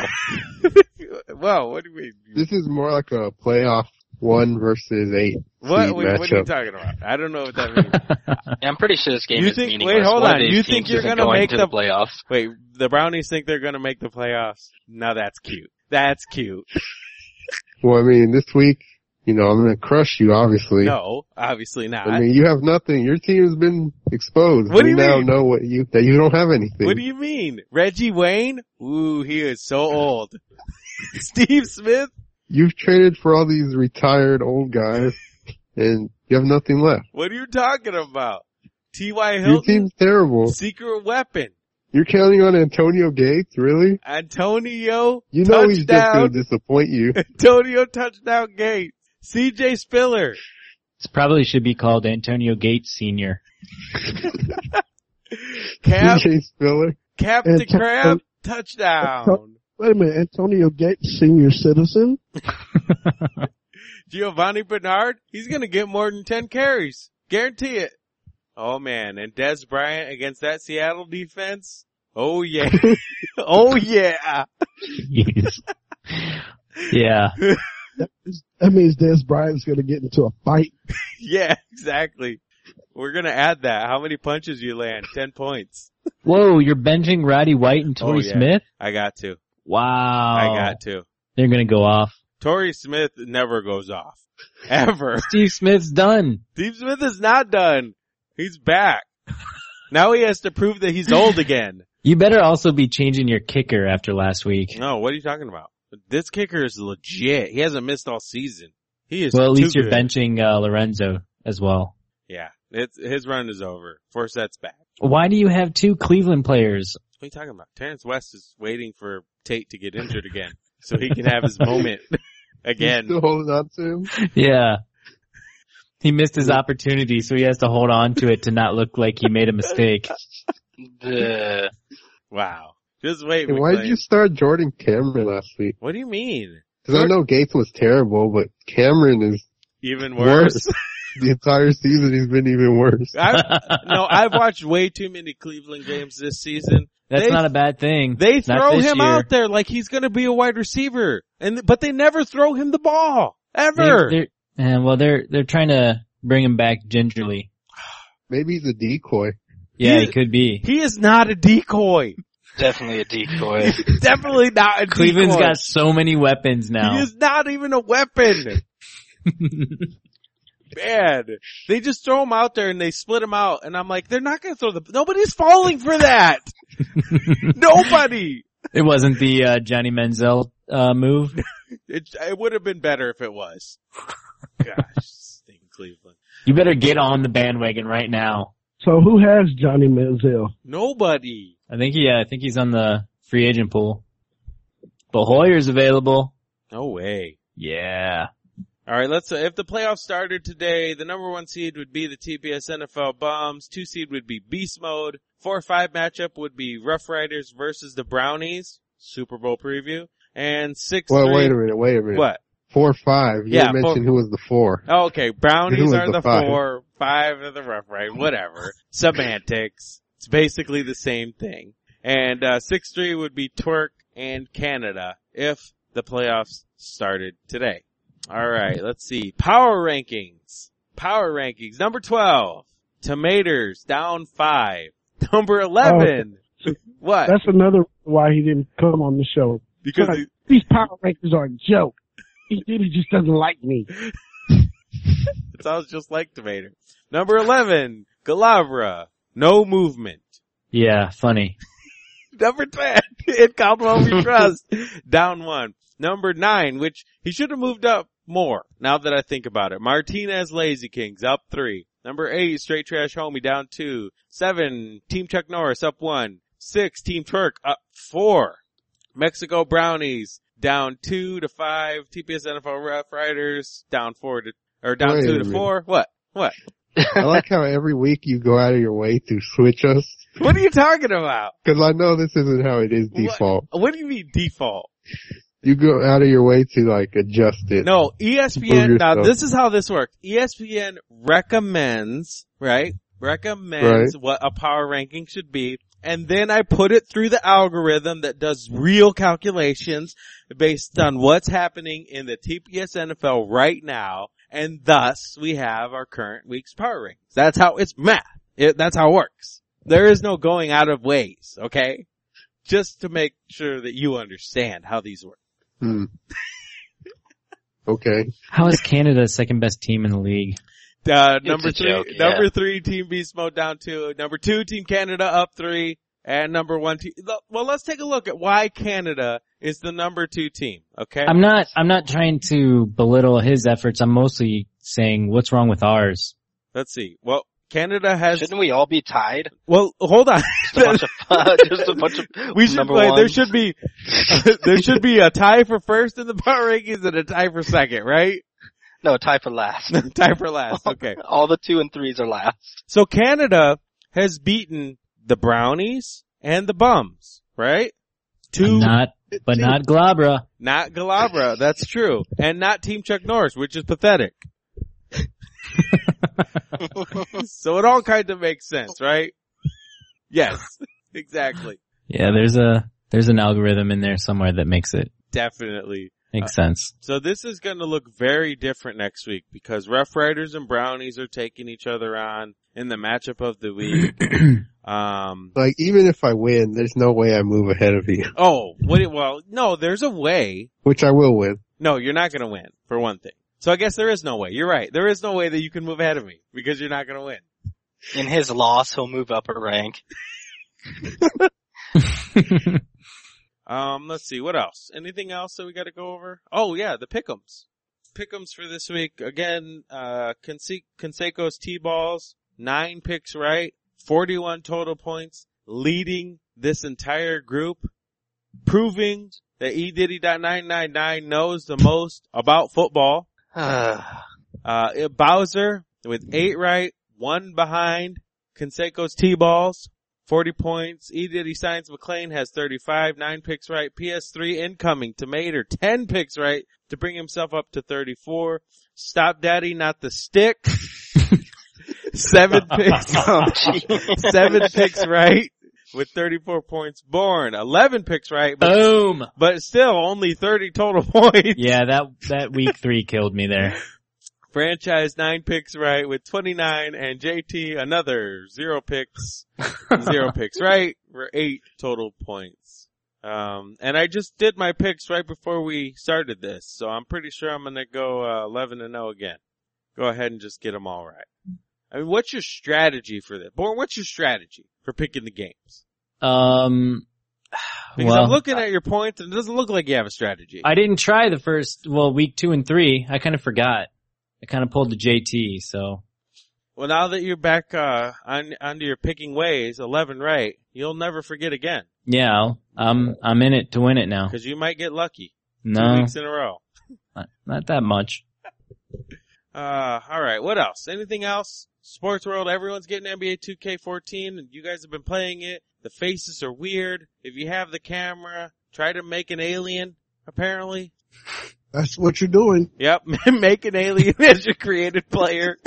Whoa, what do you mean? This is more like a playoff one versus eight What, seed what, what are you matchup. talking about? I don't know what that means. I'm pretty sure this game You is think- meaningless. wait, hold One on. of these You think teams you're isn't gonna going make to the- the playoffs? Wait, the Brownies think they're gonna make the playoffs? Now that's cute. That's cute. Well, I mean, this week, you know, I'm gonna crush you, obviously. No, obviously not. I mean, you have nothing. Your team has been exposed. What do we you now mean? know what you that you don't have anything. What do you mean? Reggie Wayne? Ooh, he is so old. Steve Smith? You've traded for all these retired old guys, and you have nothing left. What are you talking about? T Y Your Hilton? team's terrible. Secret weapon. You're counting on Antonio Gates, really? Antonio You know he's just touchdown. gonna disappoint you. Antonio touchdown Gates. C J Spiller. This probably should be called Antonio Gates Senior Cap, C J Spiller. Cap And to t- Crab. Touchdown. Wait a minute, Antonio Gates, senior citizen? Giovanni Bernard, he's gonna get more than ten carries. Guarantee it. Oh man, and Des Bryant against that Seattle defense? Oh yeah. Oh yeah. Jeez. Yeah. That means Des Bryant's gonna get into a fight. Yeah, exactly. We're gonna add that. How many punches you land? Ten points. Whoa, you're benching Roddy White and Torrey Oh, yeah. Smith? I got to. Wow. I got to. They're gonna go off. Torrey Smith never goes off. Ever. Steve Smith's done. Steve Smith is not done. He's back. Now he has to prove that he's old again. You better also be changing your kicker after last week. No, what are you talking about? This kicker is legit. He hasn't missed all season. He is Well, at too least you're good. benching uh, Lorenzo as well. Yeah, it's, his run is over. Four sets back. Why do you have two Cleveland players? What are you talking about? Terrence West is waiting for Tate to get injured again so he can have his moment You're again. still holding on to him? Yeah. he missed his opportunity, so he has to hold on to it to not look like he made a mistake. The Wow. Just wait. Hey, why did McClain. you start Jordan Cameron last week? What do you mean? Because I know Gates was terrible, but Cameron is Even worse. worse. The entire season he's been even worse. I've, no, I've watched way too many Cleveland games this season. That's They- not a bad thing. They Not throw this him year. out there like he's going to be a wide receiver, and but they never throw him the ball They're, ever. they're, and well, they're they're trying to bring him back gingerly. Maybe he's a decoy. Yeah, He- he could be. He is not a decoy. definitely a decoy. Definitely not a Cleveland's decoy. got so many weapons He now. is not even a weapon. Man, they just throw him out there and they split him out, and I'm like, they're not going to throw the. Nobody's falling for that. Nobody. It wasn't the uh, Johnny Manziel uh, move. It, it would have been better if it was. Gosh, stinking Cleveland. You better get on the bandwagon right now. So who has Johnny Manziel? Nobody. I think he, yeah, I think he's on the free agent pool. But Hoyer's available. No way. Yeah. All right, let's. Uh, if the playoffs started today, the number one seed would be the T P S N F L Bombs. Two seed would be Beast Mode. Four five matchup would be Rough Riders versus the Brownies. Super Bowl preview. And six. Well, three, wait a minute, wait a minute. What? Four, five. You Yeah, didn't mention who was the four. Oh, okay, Brownies Who was are the the five? four, five are the Rough Riders. Whatever. Semantics. It's basically the same thing. And uh six three would be Twerk and Canada if the playoffs started today. All right, let's see. Power rankings. Power rankings. Number twelve. Tomatoes down five. Number eleven. What? That's another why he didn't come on the show. Because Because he- these power rankings are a joke. He really just doesn't like me. it sounds just like Tomato. Number eleven. Galabra. No movement. Yeah, funny. Number ten. In Caldwell we trust. Down one. Number nine, which he should have moved up more, now that I think about it. Martinez Lazy Kings up three. Number eight, Straight Trash Homie down two. Seven, Team Chuck Norris up one. Six, Team Twerk up four. Mexico Brownies down two to five. T P S N F L Rough Riders down four to, or down Wait two a to minute. four. What? What? I like how every week you go out of your way to switch us. What are you talking about? Cause I know this isn't how it is default. What, what do you mean default? You go out of your way to like adjust it. No, E S P Move N, now yourself. this is how this works. E S P N recommends, right? Recommends Right. what a power ranking should be. And then I put it through the algorithm that does real calculations based on what's happening in the T P S N F L right now. And thus we have our current week's power rankings. That's how it's math. It, that's how it works. There is no going out of ways, okay? Just to make sure that you understand how these work. Hmm. Okay. How is Canada the second best team in the league? Uh, number a three, joke, yeah. number three, Team Beast Mode down two. Number two, Team Canada up three. And number one team, well, let's take a look at why Canada is the number two team, okay? I'm not, I'm not trying to belittle his efforts. I'm mostly saying what's wrong with ours. Let's see. Well, Canada has, Shouldn't we all be tied? well, hold on. Just a bunch of, just a bunch of we should number play, there ones. should be, there should be a tie for first in the power rankings and a tie for second, right? No, tie for last. Tie for last, okay. All the two and threes are last. So Canada has beaten the Brownies and the Bums, right? Two, Not, but not Glabra. not Galabra, that's true. And not Team Chuck Norris, which is pathetic. So it all kind of makes sense, right? Yes, exactly. Yeah, there's a, there's an algorithm in there somewhere that makes it Definitely. make sense. So this is going to look very different next week because Rough Riders and Brownies are taking each other on in the matchup of the week. Um, Like even if I win, there's no way I move ahead of you. oh, what, it- well, no, there's a way. Which I will win. No, you're not going to win, for one thing. So I guess there is no way. You're right. There is no way that you can move ahead of me because you're not going to win. In his loss, he'll move up a rank. Um, let's see, what else? Anything else that we gotta go over? Oh yeah, the pick'ems. Pick'ems for this week. Again, uh, Conse- Conseco's T-balls, nine picks right, forty-one total points, leading this entire group, proving that E Diddy nine nine nine knows the most about football. Uh, Bowser with eight right, one behind Canseco's T-balls, forty points. E. Diddy Science McLean has thirty-five, nine picks right. P S three incoming to Mater, ten picks right to bring himself up to thirty-four. Stop Daddy, not the stick. Seven picks, seven picks right with thirty-four points. Born, eleven picks right. But, Boom! But still only thirty total points. Yeah, that, that week three killed me there. Franchise, nine picks right with twenty-nine, and J T, another zero picks, zero picks right for eight total points. Um, and I just did my picks right before we started this, so I'm pretty sure I'm gonna go, uh, eleven and oh again. Go ahead and just get them all right. I mean, what's your strategy for this? Born, what's your strategy for picking the games? Um, Because well, I'm looking at your points and it doesn't look like you have a strategy. I didn't try the first, well, week two and three. I kind of forgot. I kind of pulled the J T, so. Well, now that you're back, uh, on, onto your picking ways, eleven right, you'll never forget again. Yeah, I'll, I'm, I'm in it to win it now. Cause you might get lucky. No. Two weeks in a row. Not, not that much. Uh, alright, what else? Anything else? Sports world, everyone's getting N B A two K fourteen, and you guys have been playing it. The faces are weird. If you have the camera, try to make an alien, apparently. That's what you're doing. Yep, make an alien as your created player.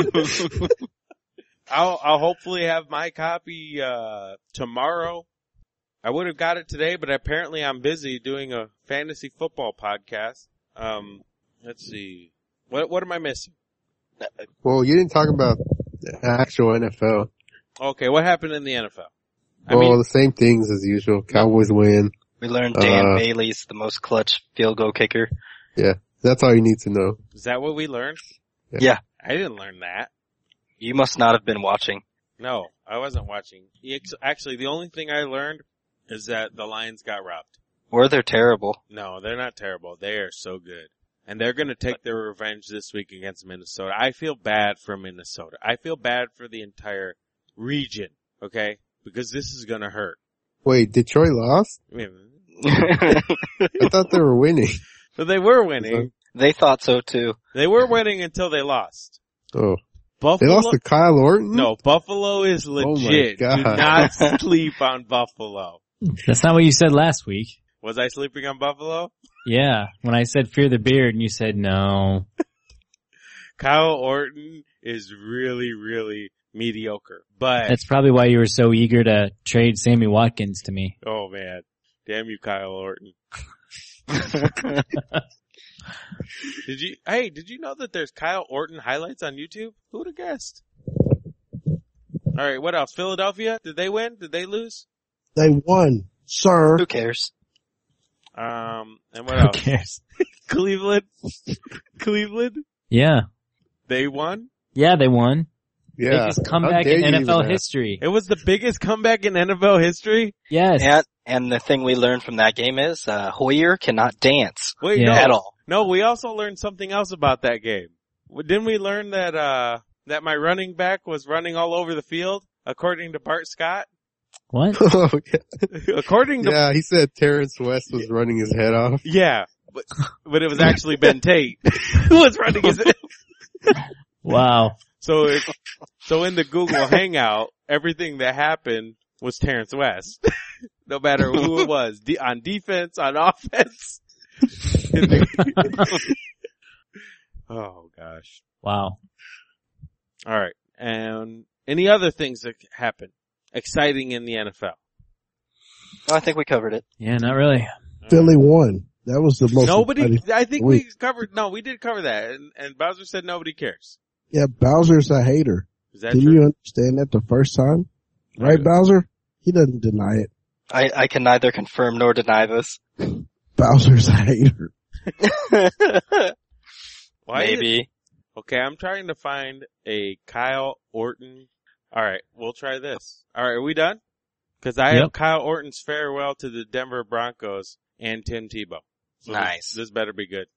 I'll, I'll hopefully have my copy, uh, tomorrow. I would have got it today, but apparently I'm busy doing a fantasy football podcast. Um, let's see. What, what am I missing? Well, you didn't talk about the actual N F L. Okay, what happened in the N F L? I well, mean, the same things as usual. Cowboys win. We learned Dan Uh, Bailey's the most clutch field goal kicker. Yeah, that's all you need to know. is that what we learned? Yeah. Yeah. I didn't learn that. You must not have been watching. No, I wasn't watching. Ex- Actually, the only thing I learned is that the Lions got robbed. Or they're terrible. No, they're not terrible. They are so good. And they're gonna take their revenge this week against Minnesota. I feel bad for Minnesota. I feel bad for the entire region, okay? Because this is gonna hurt. Wait, Detroit lost? I mean, I thought they were winning. but they were winning. They thought so too. They were winning until they lost. Oh. Buffalo? They lost to Kyle Orton? No, Buffalo is legit. Oh my Do God. not sleep on Buffalo. That's not what you said last week. Was I sleeping on Buffalo? Yeah, when I said fear the beard and you said no. Kyle Orton is really, really mediocre. But, That's probably why you were so eager to trade Sammy Watkins to me. oh man, damn you Kyle Orton. Did you, hey, did you know that there's Kyle Orton highlights on YouTube? Who would have guessed? Alright, what else? Philadelphia? Did they win? Did they lose? They won, sir. Who cares? Um, and what Who else? cares? Cleveland? Cleveland? Yeah. They won? Yeah, they won. Yeah. Biggest How comeback dare in you N F L even ask? history. It was the biggest comeback in N F L history? Yes. And, and the thing we learned from that game is, uh, Hoyer cannot dance. Wait, Yeah. no. At all. No, we also learned something else about that game. Didn't we learn that, uh, that my running back was running all over the field, according to Bart Scott? What? Oh, yeah. According to, Yeah, he said Terrence West was running his head off. yeah, but, but it was actually Ben Tate who was running his, Wow. so it, so in the Google Hangout, everything that happened was Terrence West. No matter who it was, de- on defense, on offense. In the- oh gosh. Wow. Alright. And any other things that happen exciting in the N F L? Oh, I think we covered it. Yeah, not really. Philly won. That was the most Nobody, exciting- I think week. we covered, no, we did cover that. And, and Bowser said nobody cares. Yeah, Bowser's a hater. Is that Didn't true? you understand that the first time? Right, Right. Bowser? He doesn't deny it. I, I can neither confirm nor deny this. Bowser's a hater. Why is it- Maybe. Okay, I'm trying to find a Kyle Orton. Alright, we'll try this. Alright, are we done? Cause I have Yep. Kyle Orton's farewell to the Denver Broncos and Tim Tebow. So Nice. This, this better be good.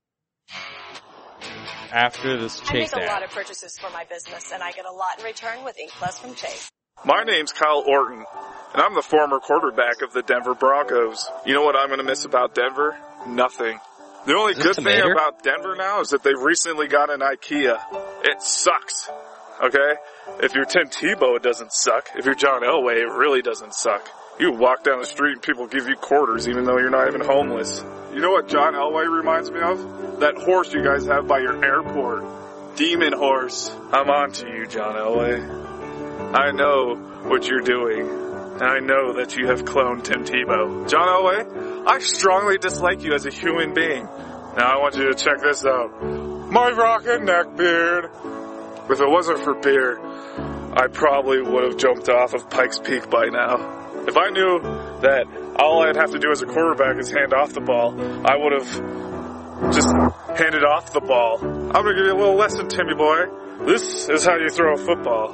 After this I make Chase a lot ad. of purchases for my business, and I get a lot in return with Ink Plus from Chase. My name's Kyle Orton, and I'm the former quarterback of the Denver Broncos. You know what I'm going to miss about Denver? Nothing. The only Is it good thing tomato? about Denver now is that they've recently got an IKEA. It sucks. okay? If you're Tim Tebow, it doesn't suck. If you're John Elway, it really doesn't suck. You walk down the street and people give you quarters even though you're not even homeless. You know what John Elway reminds me of? That horse you guys have by your airport. Demon horse. I'm on to you, John Elway. I know what you're doing. And I know that you have cloned Tim Tebow. John Elway, I strongly dislike you as a human being. Now I want you to check this out. My rockin' neck beard. If it wasn't for beer, I probably would have jumped off of Pikes Peak by now. If I knew that all I'd have to do as a quarterback is hand off the ball, I would have just handed off the ball. I'm gonna give you a little lesson, Timmy boy. This is how you throw a football.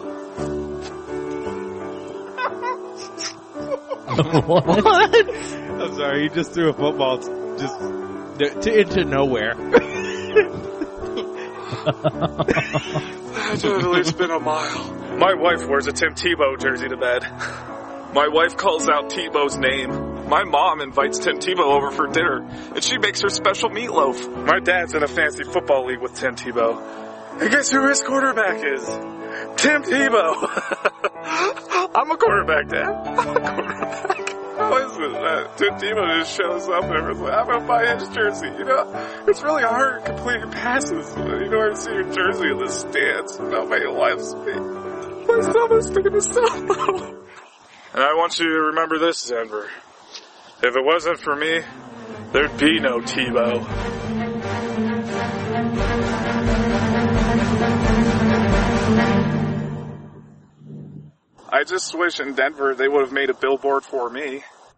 What? I'm sorry, you just threw a football just to, into nowhere. That's at least been a mile. My wife wears a Tim Tebow jersey to bed. My wife calls out Tebow's name. My mom invites Tim Tebow over for dinner, and she makes her special meatloaf. My dad's in a fancy football league with Tim Tebow. And guess who his quarterback is? Tim Tebow. I'm a quarterback, Dad. I'm a quarterback. How is it that Tim Tebow just shows up and everyone's like, I'm going to buy his jersey? You know, it's really hard completing passes. You know, I see your jersey in the stands without making life speak. My stomach's sticking to stomach. And I want you to remember this, Denver. If it wasn't for me, there'd be no Tebow. I just wish in Denver they would have made a billboard for me.